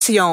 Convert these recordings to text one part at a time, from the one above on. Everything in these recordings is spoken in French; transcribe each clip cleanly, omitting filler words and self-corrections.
Génération.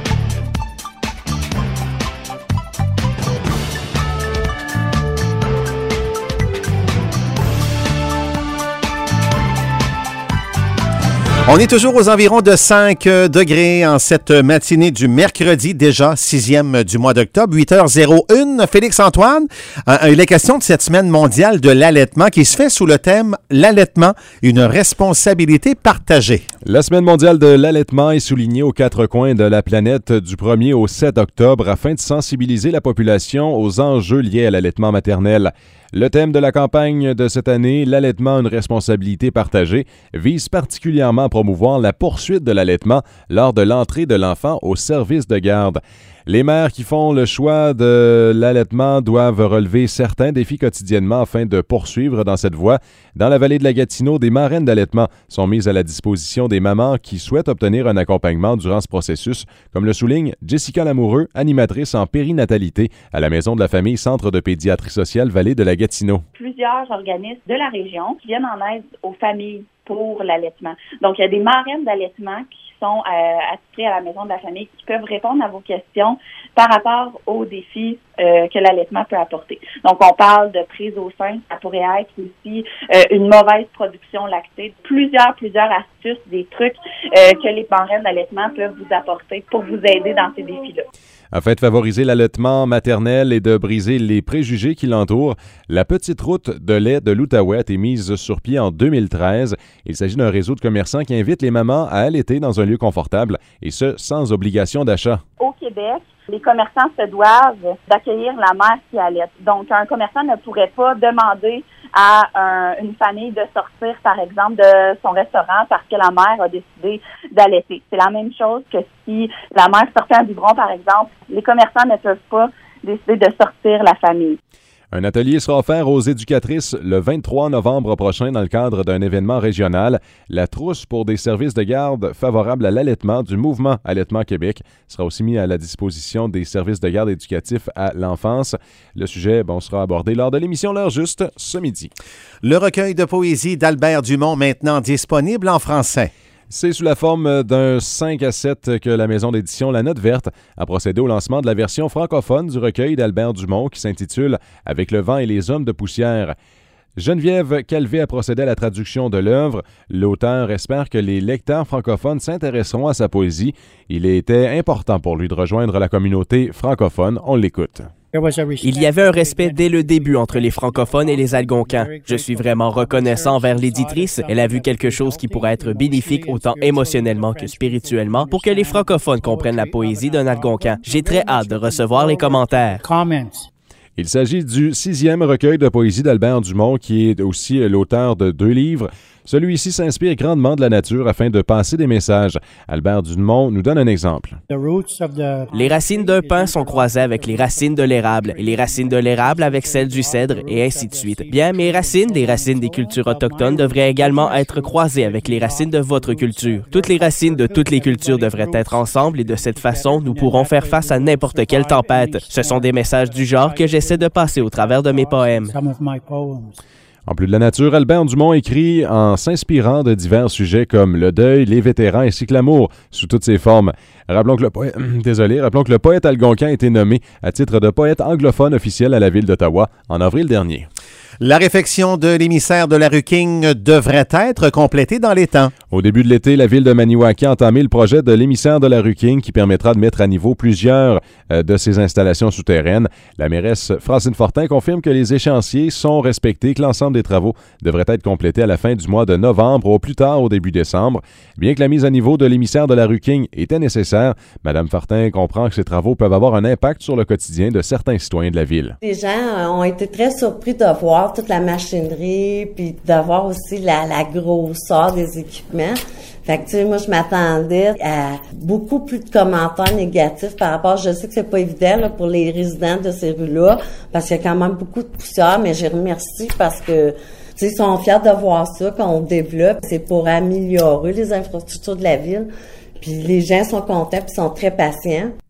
On est toujours aux environs de 5 degrés en cette matinée du mercredi, déjà 6e du mois d'octobre, 8h01. Félix-Antoine, il est question de cette semaine mondiale de l'allaitement qui se fait sous le thème « L'allaitement, une responsabilité partagée ». La semaine mondiale de l'allaitement est soulignée aux 4 coins de la planète du 1er au 7 octobre afin de sensibiliser la population aux enjeux liés à l'allaitement maternel. Le thème de la campagne de cette année, l'allaitement, une responsabilité partagée, vise particulièrement à promouvoir la poursuite de l'allaitement lors de l'entrée de l'enfant au service de garde. Les mères qui font le choix de l'allaitement doivent relever certains défis quotidiennement afin de poursuivre dans cette voie. Dans la vallée de la Gatineau, des marraines d'allaitement sont mises à la disposition des mamans qui souhaitent obtenir un accompagnement durant ce processus, comme le souligne Jessica Lamoureux, animatrice en périnatalité à la Maison de la Famille Centre de pédiatrie sociale Vallée de la Gatineau. Plusieurs organismes de la région qui viennent en aide aux familles pour l'allaitement. Donc, il y a des marraines d'allaitement qui sont attitrées à la Maison de la Famille qui peuvent répondre à vos questions par rapport aux défis que l'allaitement peut apporter. Donc, on parle de prise au sein, ça pourrait être aussi une mauvaise production lactée. Plusieurs astuces, des trucs que les marraines d'allaitement peuvent vous apporter pour vous aider dans ces défis-là. Afin de favoriser l'allaitement maternel et de briser les préjugés qui l'entourent, la Petite Route de lait de l'Outaouais a été mise sur pied en 2013. Il s'agit d'un réseau de commerçants qui invite les mamans à allaiter dans un lieu confortable, et ce, sans obligation d'achat. Au Québec, les commerçants se doivent d'accueillir la mère qui allaite. Donc, un commerçant ne pourrait pas demander à une famille de sortir, par exemple, de son restaurant parce que la mère a décidé d'allaiter. C'est la même chose que si la mère sortait un biberon, par exemple. Les commerçants ne peuvent pas décider de sortir la famille. Un atelier sera offert aux éducatrices le 23 novembre prochain dans le cadre d'un événement régional. La trousse pour des services de garde favorables à l'allaitement du mouvement Allaitement Québec sera aussi mis à la disposition des services de garde éducatifs à l'enfance. Le sujet sera abordé lors de l'émission L'heure juste ce midi. Le recueil de poésie d'Albert Dumont maintenant disponible en français. C'est sous la forme d'un 5 à 7 que la maison d'édition La Note Verte a procédé au lancement de la version francophone du recueil d'Albert Dumont qui s'intitule « Avec le vent et les hommes de poussière ». Geneviève Calvé a procédé à la traduction de l'œuvre. L'auteur espère que les lecteurs francophones s'intéresseront à sa poésie. Il était important pour lui de rejoindre la communauté francophone. On l'écoute. Il y avait un respect dès le début entre les francophones et les Algonquins. Je suis vraiment reconnaissant envers l'éditrice. Elle a vu quelque chose qui pourrait être bénéfique autant émotionnellement que spirituellement pour que les francophones comprennent la poésie d'un Algonquin. J'ai très hâte de recevoir les commentaires. Il s'agit du 6e recueil de poésie d'Albert Dumont, qui est aussi l'auteur de 2 livres. Celui-ci s'inspire grandement de la nature afin de passer des messages. Albert Dumont nous donne un exemple. Les racines d'un pin sont croisées avec les racines de l'érable, et les racines de l'érable avec celles du cèdre, et ainsi de suite. Bien, mes racines, les racines des cultures autochtones, devraient également être croisées avec les racines de votre culture. Toutes les racines de toutes les cultures devraient être ensemble, et de cette façon, nous pourrons faire face à n'importe quelle tempête. Ce sont des messages du genre que j'essaie de passer au travers de mes poèmes. En plus de la nature, Albert Dumont écrit en s'inspirant de divers sujets comme le deuil, les vétérans ainsi que l'amour, sous toutes ses formes. Rappelons que le poète algonquin a été nommé à titre de poète anglophone officiel à la ville d'Ottawa en avril dernier. La réfection de l'émissaire de la rue King devrait être complétée dans les temps. Au début de l'été, la ville de Maniwaki a entamé le projet de l'émissaire de la rue King qui permettra de mettre à niveau plusieurs de ses installations souterraines. La mairesse Francine Fortin confirme que les échéanciers sont respectés et que l'ensemble des travaux devraient être complétés à la fin du mois de novembre ou au plus tard au début décembre. Bien que la mise à niveau de l'émissaire de la rue King était nécessaire, Mme Fortin comprend que ces travaux peuvent avoir un impact sur le quotidien de certains citoyens de la ville. Les gens ont été très surpris de voir toute la machinerie, puis d'avoir aussi la grosseur des équipements. Fait que, tu sais, moi, je m'attendais à beaucoup plus de commentaires négatifs par rapport, je sais que c'est pas évident, là, pour les résidents de ces rues-là, parce qu'il y a quand même beaucoup de poussière, mais je les remercie parce que, tu sais, ils sont fiers de voir ça, qu'on développe. C'est pour améliorer les infrastructures de la ville. Puis les gens sont contents, puis sont très patients.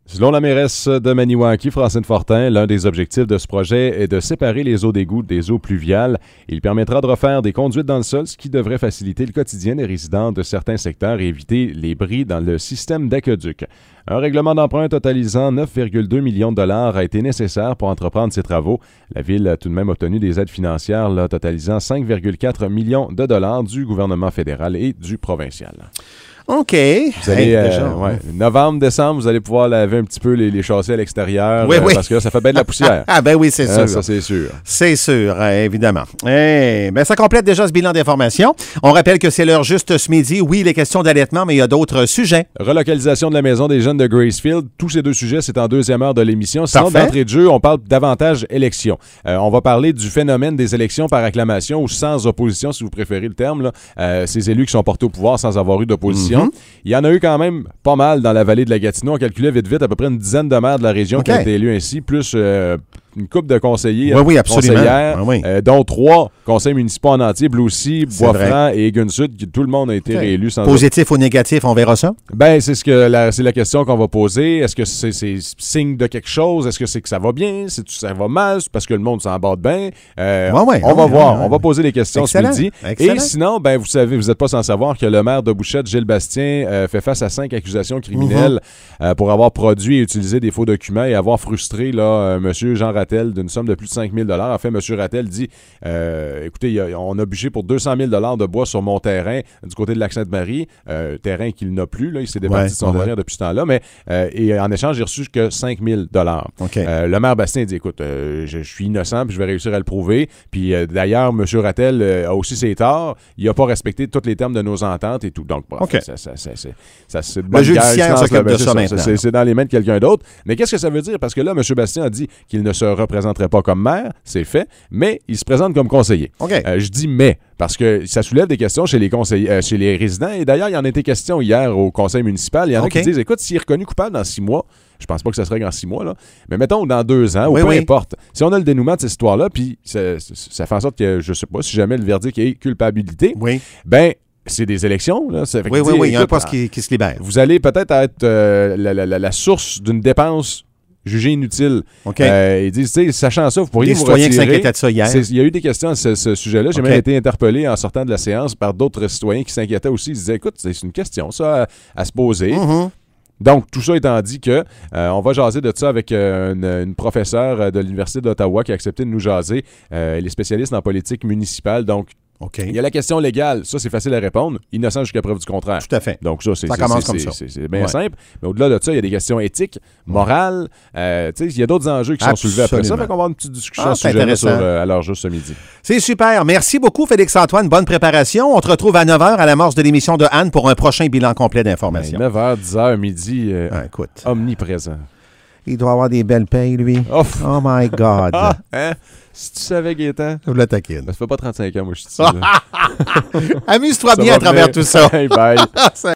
Selon la mairesse de Maniwaki, Francine Fortin, l'un des objectifs de ce projet est de séparer les eaux d'égout des eaux pluviales. Il permettra de refaire des conduites dans le sol, ce qui devrait faciliter le quotidien des résidents de certains secteurs et éviter les bris dans le système d'aqueduc. Un règlement d'emprunt totalisant 9,2 millions de dollars a été nécessaire pour entreprendre ces travaux. La Ville a tout de même obtenu des aides financières totalisant 5,4 millions de dollars du gouvernement fédéral et du provincial. OK. Vous allez, novembre, décembre, vous allez pouvoir laver un petit peu les chaussées à l'extérieur parce que là, ça fait bien de la poussière. Ah ben oui, c'est sûr. Ça, c'est sûr. C'est sûr, évidemment. Ça complète déjà ce bilan d'information. On rappelle que c'est l'heure juste ce midi. Oui, les questions d'allaitement, mais il y a d'autres sujets. Relocalisation de la maison des jeunes de Gracefield. Tous ces deux sujets, c'est en deuxième heure de l'émission. Sinon, d'entrée de jeu, on parle davantage élections. On va parler du phénomène des élections par acclamation ou sans opposition, si vous préférez le terme. Ces élus qui sont portés au pouvoir sans avoir eu d'opposition. Il y en a eu quand même pas mal dans la vallée de la Gatineau. On calculait vite à peu près une dizaine de maires de la région qui ont été élus ainsi, plus une couple de conseillers, conseillères, dont 3 conseils municipaux en entier, Blue-Sea, Bois-Franc et Egan-Sud. Tout le monde a été réélu. Sans Positif ou négatif, on verra ça? Ben, c'est la question qu'on va poser. Est-ce que c'est signe de quelque chose? Est-ce que c'est que ça va bien? Est-ce que ça va mal? C'est parce que le monde s'en bat bien? On va voir. On va poser les questions ce midi. Excellent. Et sinon, ben, vous savez, vous n'êtes pas sans savoir que le maire de Bouchette, Gilles Bastien, fait face à 5 accusations criminelles pour avoir produit et utilisé des faux documents et avoir frustré M. Jean Rattel d'une somme de plus de 5 000 $. En fait, M. Rattel dit, écoutez, on a budgé pour 200 000 $ de bois sur mon terrain du côté de Lac-Sainte-Marie, terrain qu'il n'a plus, il s'est départi de son terrain depuis ce temps-là, mais et en échange, j'ai reçu que 5 000 $. Le maire Bastien dit, écoute, je suis innocent, puis je vais réussir à le prouver, puis d'ailleurs, M. Rattel a aussi ses torts, il n'a pas respecté tous les termes de nos ententes et tout, donc c'est le judiciaire s'occupe de ça maintenant. C'est dans les mains de quelqu'un d'autre, mais qu'est-ce que ça veut dire? Parce que là, M. Bastien a dit qu'il ne se représenterait pas comme maire, c'est fait, mais il se présente comme conseiller. Je dis mais, parce que ça soulève des questions chez les conseillers, chez les résidents, et d'ailleurs, il y en a été question hier au conseil municipal. Il y en a qui disent, écoute, s'il est reconnu coupable dans 6 mois, je pense pas que ça serait dans 6 mois, mais mettons dans 2 ans, ou peu importe. Si on a le dénouement de cette histoire-là, puis ça fait en sorte que, je sais pas, si jamais le verdict est culpabilité, ben, c'est des élections. Là. Il y a un poste qui se libère. Vous allez peut-être être la source d'une dépense jugée inutile. Ils disent, sachant ça, vous pourriez vous retirer. Les citoyens qui s'inquiétaient de ça hier. Il y a eu des questions à ce sujet-là. J'ai même été interpellé en sortant de la séance par d'autres citoyens qui s'inquiétaient aussi. Ils disaient, écoute, c'est une question, ça, à se poser. Donc, tout ça étant dit que on va jaser de ça avec une professeure de l'Université d'Ottawa qui a accepté de nous jaser. Elle est spécialiste en politique municipale, donc il y a la question légale, ça c'est facile à répondre, innocent jusqu'à preuve du contraire. Tout à fait. Donc ça commence comme ça. C'est bien simple, mais au-delà de ça, il y a des questions éthiques, morales, il y a d'autres enjeux qui sont soulevés après ça, fait qu'on va avoir une petite discussion à ce sujet-là à l'heure juste ce midi. C'est super. Merci beaucoup Félix-Antoine, bonne préparation. On te retrouve à 9h à l'amorce de l'émission de Anne pour un prochain bilan complet d'informations. 9h, 10h, midi, écoute. Omniprésent. Il doit avoir des belles payes, lui. Oh my God. Si tu savais, Gaétan. Je le taquine. Ça fait pas 35 ans, moi, je suis ici. Amuse-toi bien à travers tout ça. Bye.